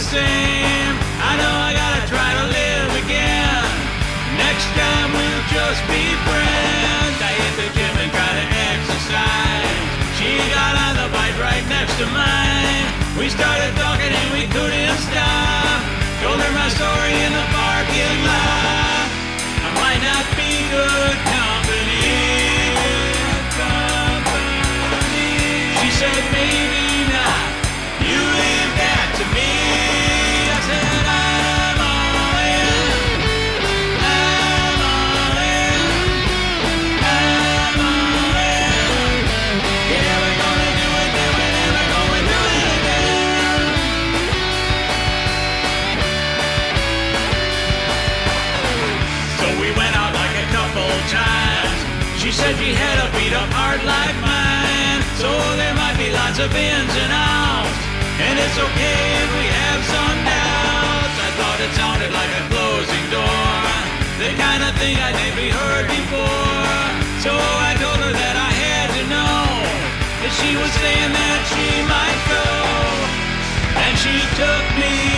same. I know I gotta try to live again. Next time we'll just be friends. I hit the gym and try to exercise. She got on the bike right next to mine. We started talking and we couldn't stop. Told her my story in the parking lot. I might not be good company. She said maybe not. You leave that to me. I said I'm all in. I'm all in. I'm all in. Yeah, we're gonna do it, then we're never going to do it again. So we went out like a couple times. She said she had a beat up heart like mine. So there might be lots of ins and outs. And it's okay if we have some doubts. I thought it sounded like a closing door, the kind of thing I'd maybe heard before. So I told her that I had to know that she was saying that she might go. And she took me